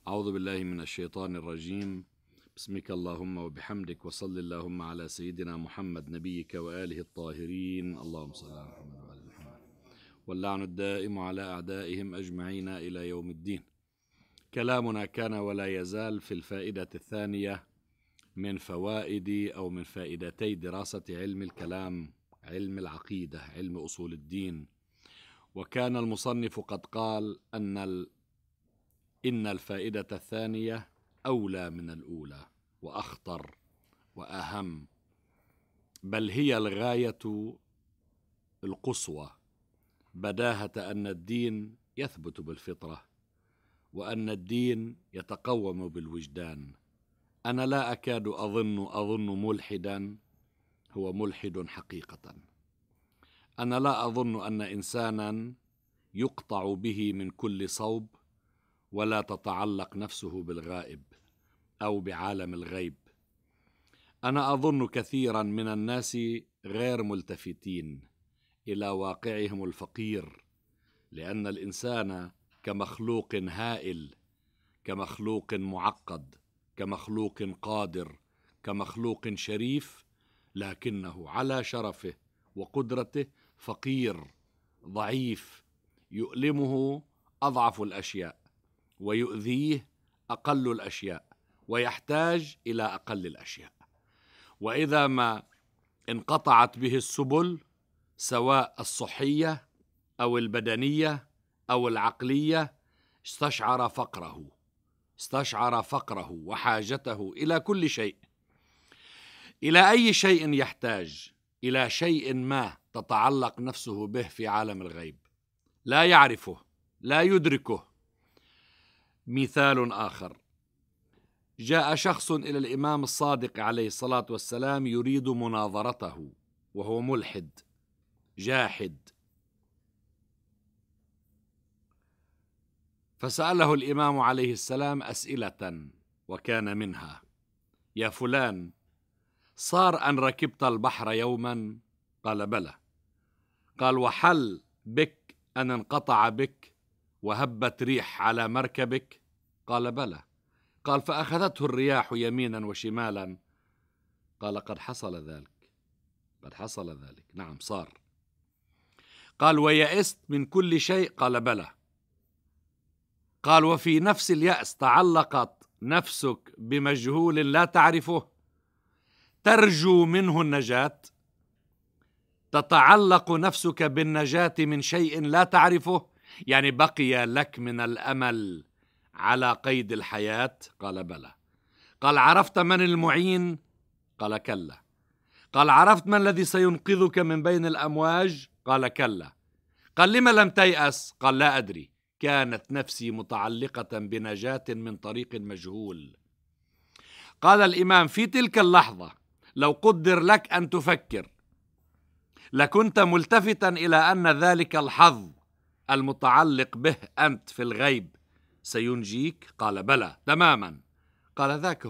أعوذ بالله من الشيطان الرجيم. بسمك اللهم وبحمدك، وصل اللهم على سيدنا محمد نبيك وآله الطاهرين. اللهم صل على محمد وآل محمد. واللعن الدائم على أعدائهم أجمعين إلى يوم الدين. كلامنا كان ولا يزال في الفائدة الثانية من فوائد أو من فائدتي دراسة علم الكلام، علم العقيدة، علم أصول الدين. وكان المصنف قد قال إن الفائدة الثانية أولى من الأولى وأخطر وأهم، بل هي الغاية القصوى، بداهة أن الدين يثبت بالفطرة، وأن الدين يتقوم بالوجدان. أنا لا أكاد أظن ملحدا هو ملحد حقيقة. أنا لا أظن أن إنسانا يقطع به من كل صوب ولا تتعلق نفسه بالغائب أو بعالم الغيب. أنا أظن كثيرا من الناس غير ملتفتين إلى واقعهم الفقير، لأن الإنسان كمخلوق هائل، كمخلوق معقد، كمخلوق قادر، كمخلوق شريف، لكنه على شرفه وقدرته فقير ضعيف، يؤلمه أضعف الأشياء ويؤذيه أقل الأشياء ويحتاج إلى أقل الأشياء. وإذا ما انقطعت به السبل، سواء الصحية أو البدنية أو العقلية، استشعر فقره وحاجته إلى كل شيء، إلى أي شيء يحتاج، إلى شيء ما تتعلق نفسه به في عالم الغيب، لا يعرفه لا يدركه. مثال آخر: جاء شخص إلى الإمام الصادق عليه الصلاة والسلام يريد مناظرته، وهو ملحد جاحد، فسأله الإمام عليه السلام أسئلة، وكان منها: يا فلان، صار أن ركبت البحر يوما؟ قال: بلى. قال: وحل بك أن انقطع بك وهبت ريح على مركبك؟ قال: بلى. قال: فأخذته الرياح يمينا وشمالا؟ قال: قد حصل ذلك، نعم صار. قال: ويأست من كل شيء؟ قال: بلى. قال: وفي نفس اليأس تعلقت نفسك بمجهول لا تعرفه ترجو منه النجاة؟ تتعلق نفسك بالنجاة من شيء لا تعرفه، يعني بقي لك من الأمل على قيد الحياة؟ قال: بلى. قال: عرفت من المعين؟ قال: كلا. قال: عرفت من الذي سينقذك من بين الأمواج؟ قال: كلا. قال: لما لم تيأس؟ قال: لا أدري، كانت نفسي متعلقة بنجاة من طريق مجهول. قال الإمام: في تلك اللحظة لو قدر لك أن تفكر، لكنت ملتفتا إلى أن ذلك الحظ المتعلق به أنت في الغيب سينجيك؟ قال: بلى تماما. قال: ذاك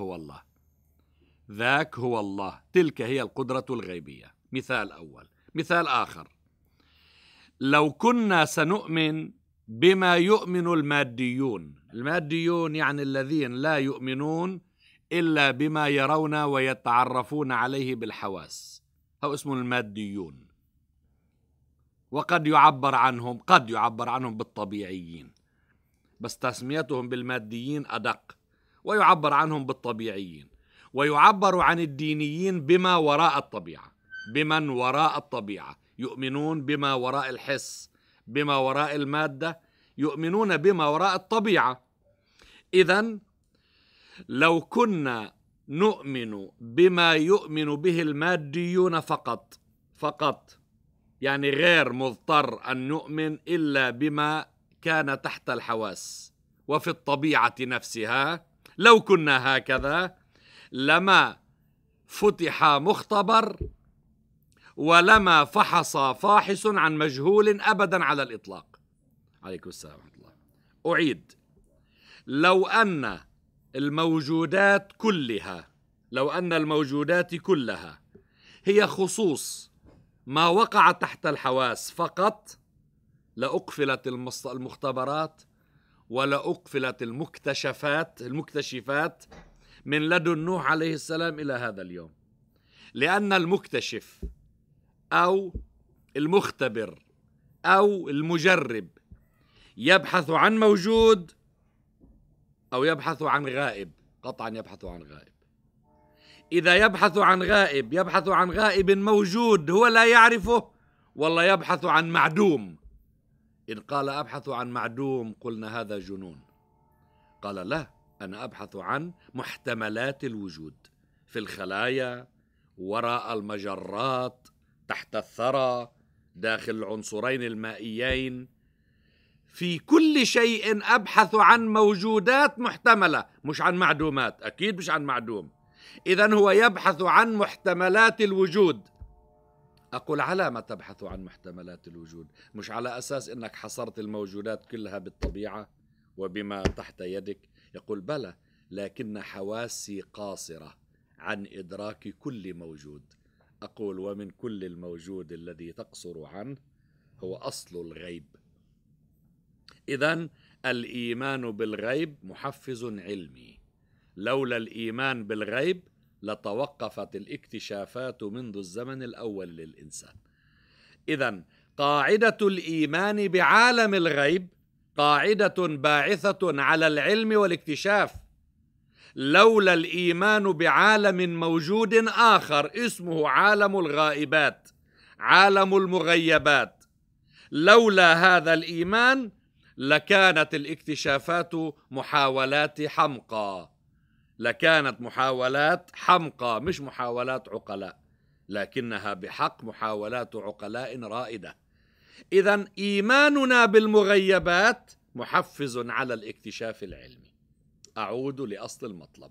هو الله، تلك هي القدرة الغيبية. مثال أول. مثال آخر: لو كنا سنؤمن بما يؤمن الماديون يعني الذين لا يؤمنون إلا بما يرون ويتعرفون عليه بالحواس، هو اسمه الماديون. وقد يعبر عنهم بالطبيعيين، بس تسميتهم بالماديين أدق، ويعبر عنهم بالطبيعيين، ويعبر عن الدينيين بما وراء الطبيعة، بمن وراء الطبيعة، يؤمنون بما وراء الحس، بما وراء المادة، يؤمنون بما وراء الطبيعة. إذن لو كنا نؤمن بما يؤمن به الماديون فقط، يعني غير مضطر أن نؤمن إلا بما كان تحت الحواس وفي الطبيعة نفسها، لو كنا هكذا لما فتح مختبر ولما فحص فاحص عن مجهول أبدا على الإطلاق. عليكم السلام ورحمة الله. أعيد: لو أن الموجودات كلها هي خصوص ما وقع تحت الحواس فقط، لأقفلت المختبرات ولا أقفلت المكتشفات من لدن نوح عليه السلام إلى هذا اليوم. لأن المكتشف أو المختبر أو المجرب يبحث عن موجود أو يبحث عن غائب، قطعا يبحث عن غائب. إذا يبحث عن غائب يبحث عن غائب موجود هو لا يعرفه، والله يبحث عن معدوم. إن قال أبحث عن معدوم قلنا هذا جنون. قال لا، أنا أبحث عن محتملات الوجود في الخلايا، وراء المجرات، تحت الثرى، داخل العنصرين المائيين، في كل شيء أبحث عن موجودات محتملة، مش عن معدومات، أكيد مش عن معدوم. إذن هو يبحث عن محتملات الوجود. أقول على ما تبحث عن محتملات الوجود؟ مش على أساس أنك حصرت الموجودات كلها بالطبيعة وبما تحت يدك؟ يقول بلى، لكن حواسي قاصرة عن إدراك كل موجود. أقول ومن كل الموجود الذي تقصر عنه هو أصل الغيب. إذن الإيمان بالغيب محفز علمي. لولا الإيمان بالغيب لتوقفت الاكتشافات منذ الزمن الأول للإنسان. إذن قاعدة الإيمان بعالم الغيب قاعدة باعثة على العلم والاكتشاف. لولا الإيمان بعالم موجود آخر اسمه عالم الغائبات، عالم المغيبات، لولا هذا الإيمان لكانت الاكتشافات محاولات حمقى، لكانت محاولات حمقى مش محاولات عقلاء، لكنها بحق محاولات عقلاء رائدة. إذن إيماننا بالمغيبات محفز على الاكتشاف العلمي. أعود لأصل المطلب.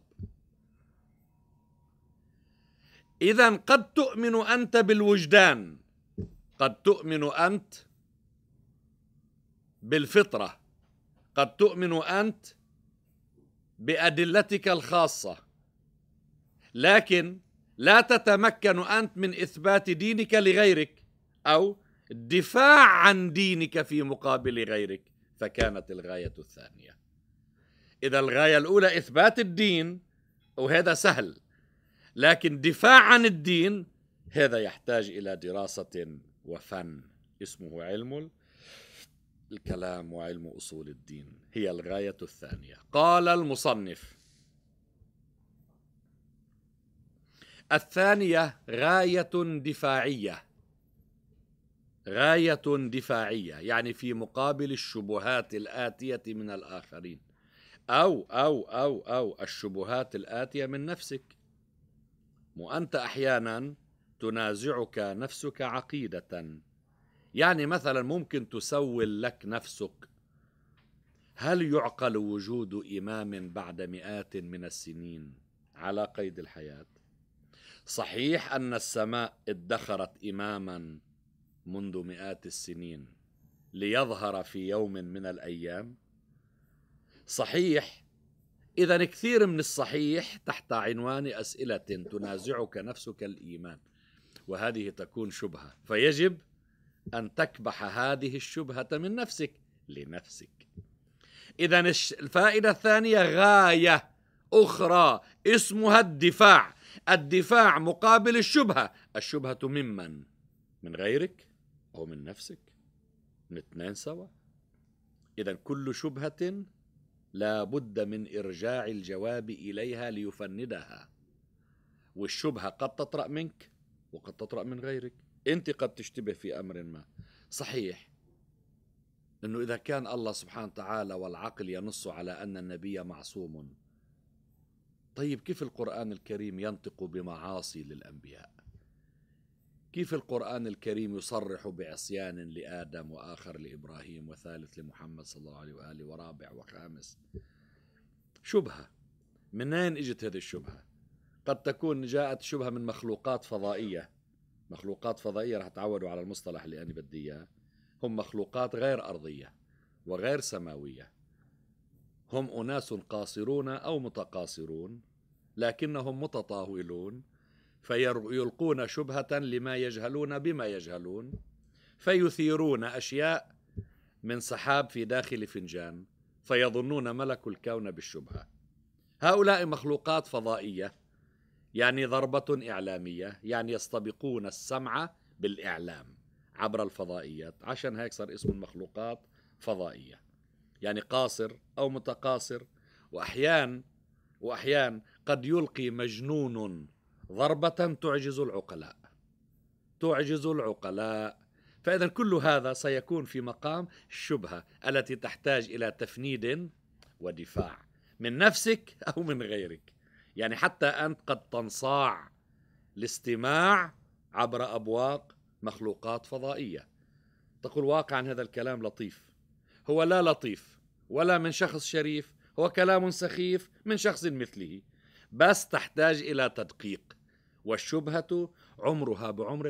إذن قد تؤمن أنت بالوجدان، قد تؤمن أنت بالفطرة، قد تؤمن أنت بأدلتك الخاصة، لكن لا تتمكن أنت من إثبات دينك لغيرك أو الدفاع عن دينك في مقابل غيرك، فكانت الغاية الثانية. إذا الغاية الأولى إثبات الدين وهذا سهل، لكن دفاع عن الدين هذا يحتاج إلى دراسة وفن اسمه علم الكلام وعلم أصول الدين، هي الغاية الثانية. قال المصنف: الثانية غاية دفاعية، غاية دفاعية يعني في مقابل الشبهات الآتية من الآخرين أو الشبهات الآتية من نفسك. وأنت أحيانا تنازعك نفسك عقيدة، يعني مثلا ممكن تسول لك نفسك: هل يعقل وجود إمام بعد مئات من السنين على قيد الحياة؟ صحيح أن السماء ادخرت إماما منذ مئات السنين ليظهر في يوم من الأيام، صحيح. إذن كثير من الصحيح تحت عنوان أسئلة تنازعك نفسك الإيمان، وهذه تكون شبهة، فيجب أن تكبح هذه الشبهة من نفسك لنفسك. إذن الفائدة الثانية غاية أخرى اسمها الدفاع. الدفاع مقابل الشبهة. الشبهة ممن؟ من غيرك أو من نفسك؟ من اثنين سوا. إذن كل شبهة لا بد من إرجاع الجواب إليها ليفندها، والشبهة قد تطرأ منك وقد تطرأ من غيرك. أنت قد تشتبه في أمر ما، صحيح أنه إذا كان الله سبحانه وتعالى والعقل ينص على أن النبي معصوم، طيب كيف القرآن الكريم ينطق بمعاصي للأنبياء؟ كيف القرآن الكريم يصرح بعصيان لآدم وآخر لإبراهيم وثالث لمحمد صلى الله عليه وآله ورابع وخامس؟ شبهة. منين اجت هذه الشبهة؟ قد تكون جاءت شبهة من مخلوقات فضائية. مخلوقات فضائية رح تعودوا على المصطلح اللي أنا بدي إياه، هم مخلوقات غير أرضية وغير سماوية، هم أناس قاصرون أو متقاصرون لكنهم متطاولون، فيلقون شبهة لما يجهلون بما يجهلون، فيثيرون أشياء من سحاب في داخل فنجان فيظنون ملك الكون بالشبهة. هؤلاء مخلوقات فضائية، يعني ضربة إعلامية، يعني يستبقون السمع بالإعلام عبر الفضائيات، عشان هيك صار اسم المخلوقات فضائية، يعني قاصر أو متقاصر. وأحيان قد يلقي مجنون ضربة تعجز العقلاء. فإذا كل هذا سيكون في مقام الشبهة التي تحتاج إلى تفنيد ودفاع من نفسك أو من غيرك. يعني حتى أنت قد تنصاع الاستماع عبر أبواق مخلوقات فضائية. تقول واقعا هذا الكلام لطيف. هو لا لطيف ولا من شخص شريف، هو كلام سخيف من شخص مثله، بس تحتاج إلى تدقيق. والشبهة عمرها بعمر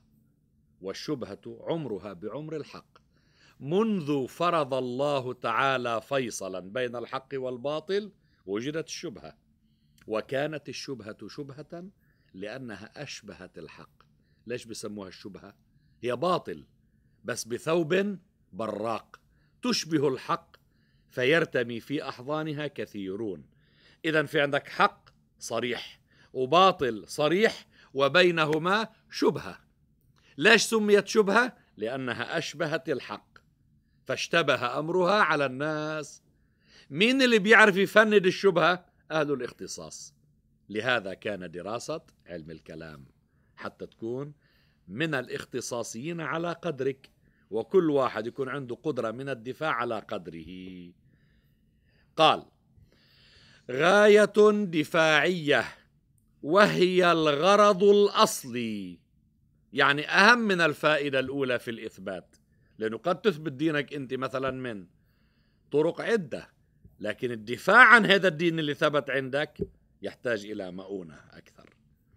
الحق. منذ فرض الله تعالى فيصلا بين الحق والباطل وجدت الشبهة، وكانت الشبهة شبهة لأنها أشبهت الحق. ليش بسموها الشبهة؟ هي باطل بس بثوب براق، تشبه الحق فيرتمي في أحضانها كثيرون. إذن في عندك حق صريح وباطل صريح وبينهما شبهة. ليش سميت شبهة؟ لأنها أشبهت الحق فاشتبه أمرها على الناس. مين اللي بيعرف يفند الشبهة؟ أهل الاختصاص. لهذا كان دراسة علم الكلام حتى تكون من الاختصاصيين على قدرك، وكل واحد يكون عنده قدرة من الدفاع على قدره. قال: غاية دفاعية وهي الغرض الأصلي، يعني أهم من الفائدة الأولى في الإثبات، لأنه قد تثبت دينك أنت مثلا من طرق عدة، لكن الدفاع عن هذا الدين اللي ثبت عندك يحتاج إلى مؤونة أكثر.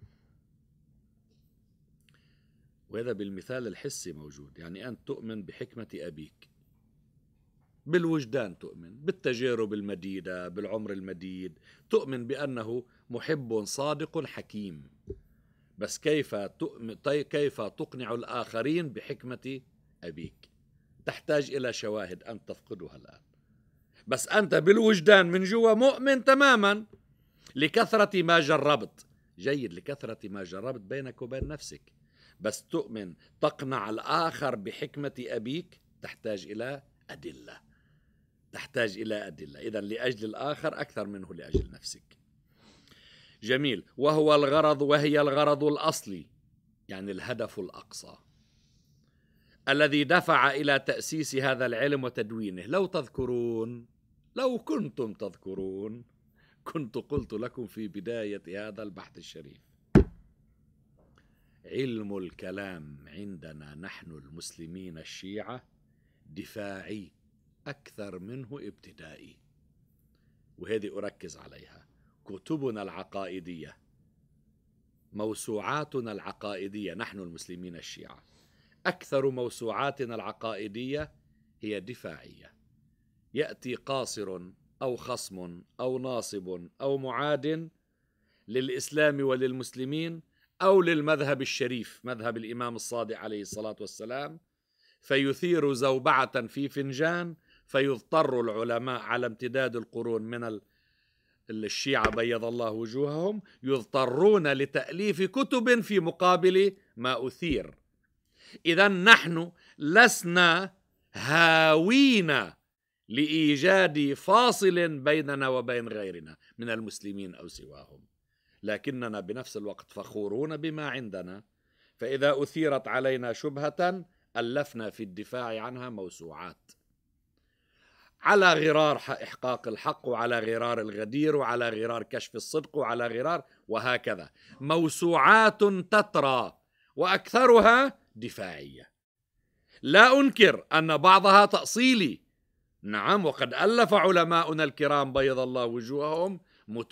وهذا بالمثال الحسي موجود. يعني أنت تؤمن بحكمة أبيك، بالوجدان تؤمن، بالتجارب المديدة، بالعمر المديد، تؤمن بأنه محب صادق حكيم. بس كيف تقنع الآخرين بحكمة أبيك؟ تحتاج إلى شواهد أنت تفقدها الآن. بس أنت بالوجدان من جوا مؤمن تماما لكثرة ما جربت. جيد، لكثرة ما جربت بينك وبين نفسك. بس تؤمن تقنع الآخر بحكمة أبيك تحتاج إلى أدلة. إذن لأجل الآخر أكثر منه لأجل نفسك. جميل. وهي الغرض الأصلي، يعني الهدف الأقصى الذي دفع إلى تأسيس هذا العلم وتدوينه. لو كنتم تذكرون كنت قلت لكم في بداية هذا البحث الشريف: علم الكلام عندنا نحن المسلمين الشيعة دفاعي أكثر منه ابتدائي. وهذه أركز عليها. كتبنا العقائدية، موسوعاتنا العقائدية نحن المسلمين الشيعة، أكثر موسوعاتنا العقائدية هي دفاعية. يأتي قاصر أو خصم أو ناصب أو معاد للإسلام وللمسلمين أو للمذهب الشريف، مذهب الإمام الصادق عليه الصلاة والسلام، فيثير زوبعة في فنجان، فيضطر العلماء على امتداد القرون من الشيعة بيض الله وجوههم يضطرون لتأليف كتب في مقابل ما أثير. إذن نحن لسنا هاوين لإيجاد فاصل بيننا وبين غيرنا من المسلمين أو سواهم، لكننا بنفس الوقت فخورون بما عندنا. فإذا أثيرت علينا شبهة ألفنا في الدفاع عنها موسوعات على غرار إحقاق الحق، وعلى غرار الغدير، وعلى غرار كشف الصدق، وعلى غرار، وهكذا موسوعات تترى وأكثرها دفاعية. لا أنكر أن بعضها تأصيلي، نعم، وقد ألف علماؤنا الكرام بيض الله وجوههم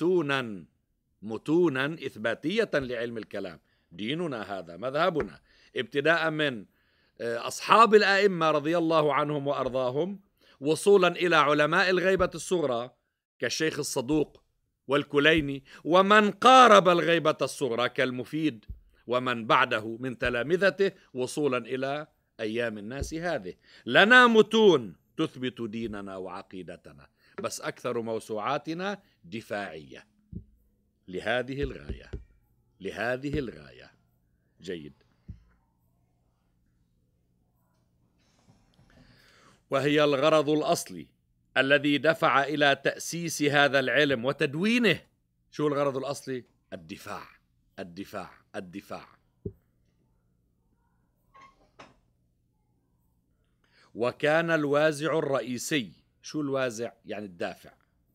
متونا إثباتية لعلم الكلام. ديننا هذا مذهبنا، ابتداء من أصحاب الأئمة رضي الله عنهم وأرضاهم، وصولا إلى علماء الغيبة الصغرى كالشيخ الصدوق والكليني، ومن قارب الغيبة الصغرى كالمفيد، ومن بعده من تلامذته، وصولا إلى أيام الناس هذه. لنا متون تثبت ديننا وعقيدتنا، بس أكثر موسوعاتنا دفاعية لهذه الغاية، لهذه الغاية. جيد. وهي الغرض الأصلي الذي دفع إلى تأسيس هذا العلم وتدوينه. شو الغرض الأصلي؟ الدفاع، الدفاع، الدفاع. وكان الوازع الرئيسي. شو الوازع؟ يعني الدافع.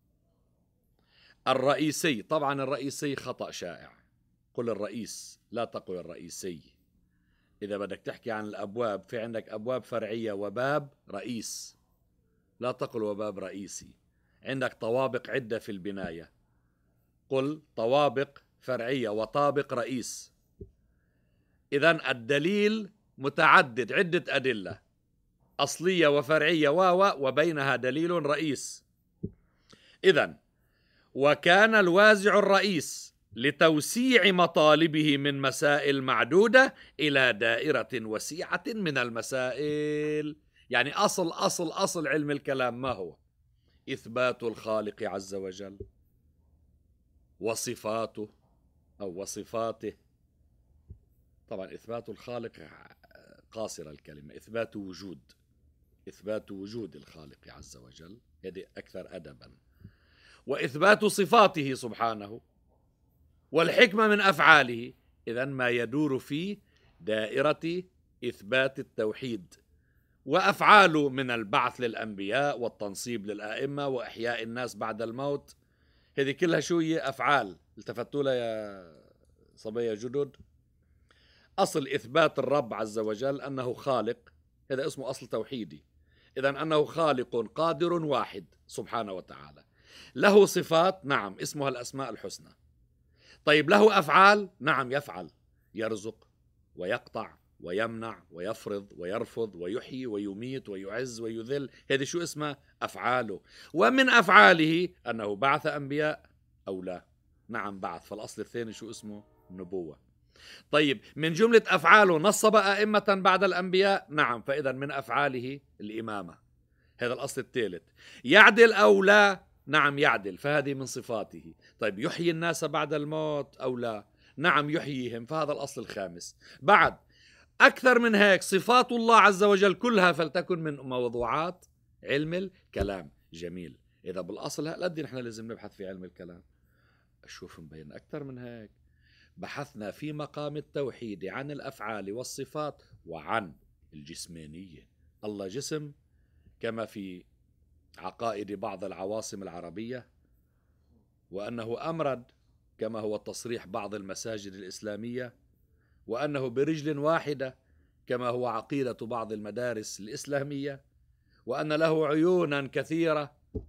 الرئيسي، طبعا الرئيسي خطأ شائع، قل الرئيس لا تقل الرئيسي. إذا بدك تحكي عن الأبواب، في عندك أبواب فرعية وباب رئيس، لا تقل وباب رئيسي. عندك طوابق عدة في البناية، قل طوابق فرعية وطابق رئيس. إذن الدليل متعدد، عدة أدلة أصلية وفرعية وبينها دليل رئيس. إذن وكان الوازع الرئيس لتوسيع مطالبه من مسائل معدودة إلى دائرة وسيعة من المسائل. يعني أصل علم الكلام ما هو؟ إثبات الخالق عز وجل وصفاته أو وصفاته. طبعا إثبات الخالق قاصر الكلمة، إثبات وجود، إثبات وجود الخالق عز وجل، هذه أكثر أدبا. وإثبات صفاته سبحانه والحكمة من أفعاله. إذن ما يدور في دائرة إثبات التوحيد، وأفعاله من البعث للأنبياء والتنصيب للآئمة وإحياء الناس بعد الموت. هذه كلها شو هي؟ أفعال. التفتوا لها يا صبية جدد؟ أصل إثبات الرب عز وجل أنه خالق، هذا اسمه أصل توحيدي. إذن أنه خالق قادر واحد سبحانه وتعالى، له صفات، نعم، اسمها الأسماء الحسنى. طيب له أفعال، نعم، يفعل، يرزق ويقطع ويمنع ويفرض ويرفض ويحيي ويميت ويعز ويذل. هذه شو اسمها؟ أفعاله. ومن أفعاله أنه بعث أنبياء أو لا؟ نعم بعث. فالأصل الثاني شو اسمه؟ النبوة. طيب من جملة أفعاله نصب أئمة بعد الأنبياء، نعم، فإذا من أفعاله الإمامة، هذا الأصل الثالث. يعدل أو لا؟ نعم يعدل، فهذه من صفاته. طيب يحيي الناس بعد الموت أو لا؟ نعم يحييهم، فهذا الأصل الخامس. بعد أكثر من هيك، صفات الله عز وجل كلها فلتكن من موضوعات علم الكلام. جميل. إذا بالأصل هالقد نحن لازم نبحث في علم الكلام. أشوف مبين أكثر من هيك. بحثنا في مقام التوحيد عن الأفعال والصفات وعن الجسمانية. الله جسم كما في عقائد بعض العواصم العربية، وأنه أمرد كما هو تصريح بعض المساجد الإسلامية، وأنه برجل واحدة كما هو عقيدة بعض المدارس الإسلامية، وأن له عيونا كثيرة،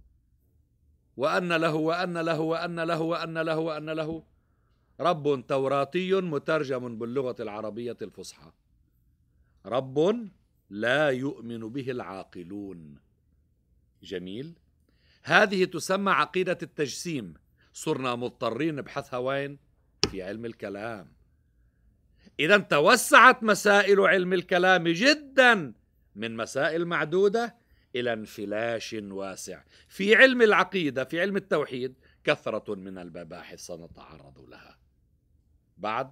وأن له وأن له وأن له وأن له وأن له رب توراتي مترجم باللغة العربية الفصحى، رب لا يؤمن به العاقلون. جميل. هذه تسمى عقيدة التجسيم. صرنا مضطرين نبحثها وين؟ في علم الكلام. إذا توسعت مسائل علم الكلام جدا من مسائل معدودة إلى انفلاش واسع. في علم العقيدة، في علم التوحيد، كثرة من المباحث سنتعرض لها. بعد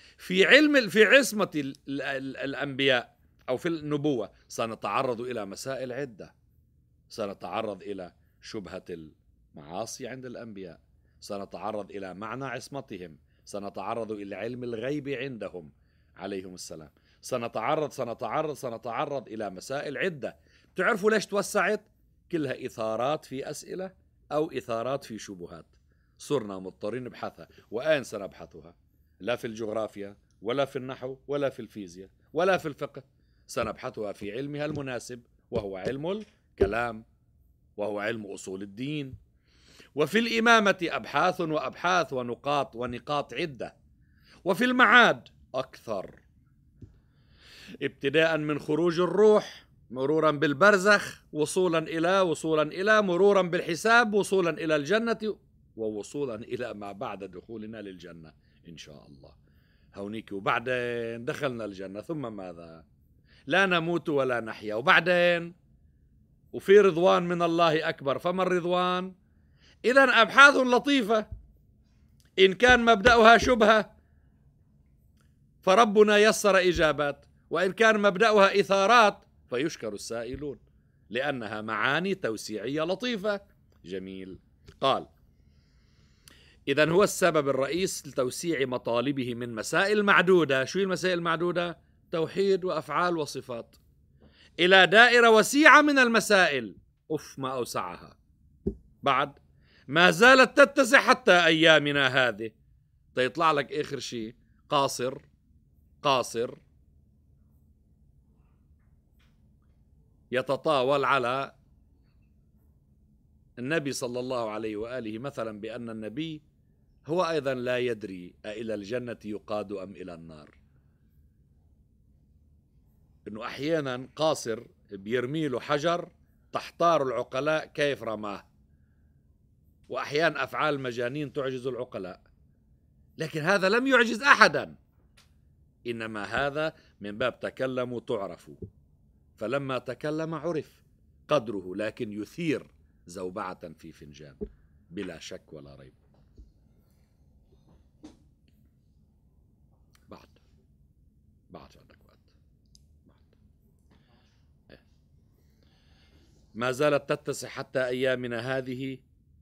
في عصمة الأنبياء أو في النبوة سنتعرض إلى مسائل عدة. سنتعرض إلى شبهة المعاصي عند الأنبياء، سنتعرض إلى معنى عصمتهم، سنتعرض إلى علم الغيب عندهم عليهم السلام، سنتعرض إلى مسائل عدة. تعرفوا ليش توسعت؟ كلها إثارات في أسئلة أو إثارات في شبهات، صرنا مضطرين نبحثها. وأين سنبحثها؟ لا في الجغرافيا ولا في النحو ولا في الفيزياء ولا في الفقه، سنبحثها في علمها المناسب، وهو علم الكلام، وهو علم أصول الدين. وفي الإمامة أبحاث وأبحاث ونقاط عدة. وفي المعاد أكثر، ابتداء من خروج الروح، مرورا بالبرزخ، وصولا إلى مرورا بالحساب، وصولا إلى الجنة، ووصولا إلى ما بعد دخولنا للجنة إن شاء الله. هونيك وبعدين دخلنا الجنة، ثم ماذا؟ لا نموت ولا نحيا، وبعدين وفي رضوان من الله أكبر، فما الرضوان؟ إذن أبحاث لطيفة، إن كان مبدأها شبهة فربنا يسر إجابات، وإن كان مبدأها إثارات فيشكر السائلون، لأنها معاني توسيعية لطيفة. جميل. قال: إذن هو السبب الرئيس لتوسيع مطالبه من مسائل معدودة. شو المسائل المعدودة؟ توحيد وأفعال وصفات، إلى دائرة وسيعة من المسائل. ما أوسعها. بعد ما زالت تتسع حتى أيامنا هذه. يطلع لك آخر شيء قاصر يتطاول على النبي صلى الله عليه وآله مثلا بأن النبي هو أيضا لا يدري أإلى الجنة يقاد أم إلى النار. إنه أحيانا قاصر بيرمي له حجر تحتار العقلاء كيف رماه، وأحيانا أفعال مجانين تعجز العقلاء، لكن هذا لم يعجز أحدا، إنما هذا من باب تكلموا تعرفوا، فلما تكلم عرف قدره، لكن يثير زوبعة في فنجان بلا شك ولا ريب. بعد عندك وقت. ما زالت تتسع حتى أيامنا هذه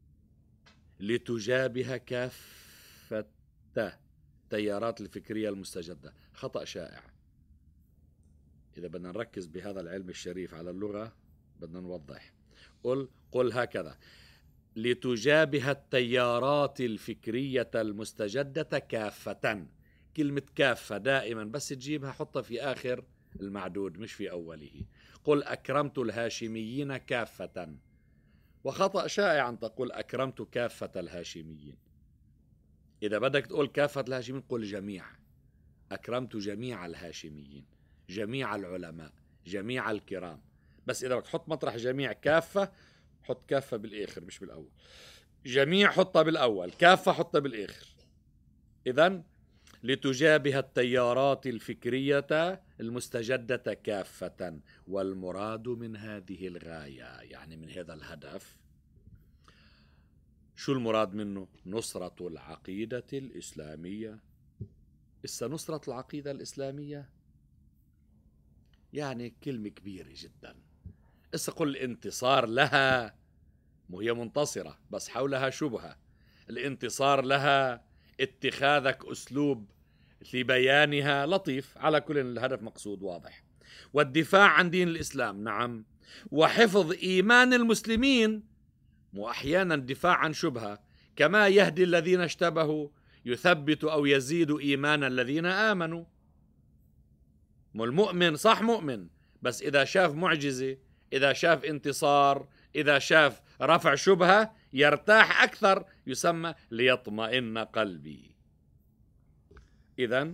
لتجابه كافة التيارات الفكرية المستجدة. خطأ شائع. إذا بدنا نركز بهذا العلم الشريف على اللغة بدنا نوضح. قل هكذا: لتجابه التيارات الفكرية المستجدة كافة. كلمة كافة دائما بس تجيبها حطها في آخر المعدود مش في أوله. قل أكرمت الهاشميين كافة. وخطأ شائع أن تقول أكرمت كافة الهاشميين. إذا بدك تقول كافة الهاشميين قل جميع. أكرمت جميع الهاشميين، جميع العلماء، جميع الكرام. بس إذا بدك تحط مطرح جميع كافة حط كافة بالآخر مش بالأول. جميع حطها بالأول، كافة حطها بالآخر. إذن لتجابه التيارات الفكرية المستجدة كافة. والمراد من هذه الغاية، يعني من هذا الهدف، شو المراد منه؟ نصرة العقيدة الإسلامية. نصرة العقيدة الإسلامية يعني كلمة كبيرة جدا. قل الانتصار لها، وهي منتصرة بس حولها شبهة. الانتصار لها، اتخاذك أسلوب لبيانها لطيف، على كل الهدف مقصود واضح. والدفاع عن دين الإسلام، نعم. وحفظ إيمان المسلمين، وأحيانا الدفاع عن شبهة، كما يهدي الذين اشتبهوا يثبت أو يزيد إيمان الذين آمنوا. المؤمن صح مؤمن، بس إذا شاف معجزة، إذا شاف انتصار، إذا شاف رفع شبهة يرتاح أكثر، يسمى ليطمئن قلبي. إذن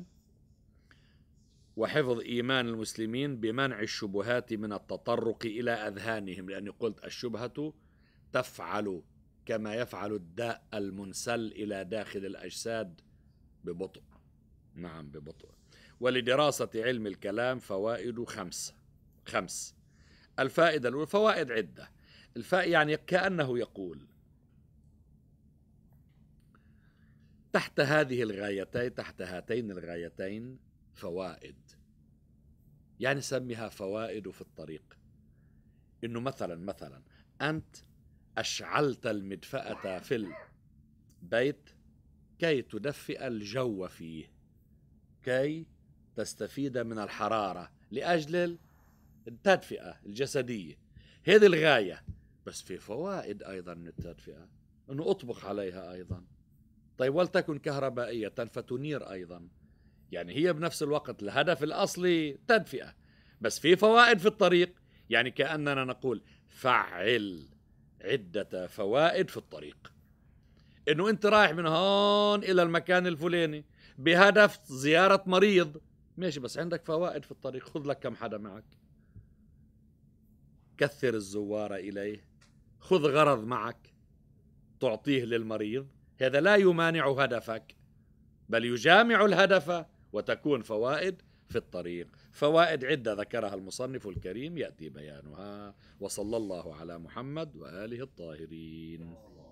وحفظ إيمان المسلمين بمنع الشبهات من التطرق إلى أذهانهم، لأني قلت الشبهة تفعل كما يفعل الداء المنسل إلى داخل الأجساد ببطء. نعم ببطء. ولدراسة علم الكلام فوائد خمس. الفائدة الأولى، فوائد عدة. يعني كأنه يقول تحت هاتين الغايتين فوائد، يعني سميها فوائد في الطريق. إنه مثلا أنت أشعلت المدفأة في البيت كي تدفئ الجو فيه، كي تستفيد من الحرارة لأجل التدفئة الجسدية. هذه الغاية، بس في فوائد أيضا من التدفئة، أنه أطبخ عليها أيضا. طيب ولتكن كهربائية فتنير أيضا، يعني هي بنفس الوقت الهدف الأصلي تدفئة، بس في فوائد في الطريق. يعني كأننا نقول فعل عدة فوائد في الطريق. إنه أنت رايح من هون إلى المكان الفلاني بهدف زيارة مريض، ماشي، بس عندك فوائد في الطريق. خذ لك كم حدا معك، كثر الزوار إليه، خذ غرض معك تعطيه للمريض. هذا لا يمانع هدفك بل يجامع الهدف، وتكون فوائد في الطريق. فوائد عدة ذكرها المصنف الكريم يأتي بيانها. وصلى الله على محمد وآله الطاهرين.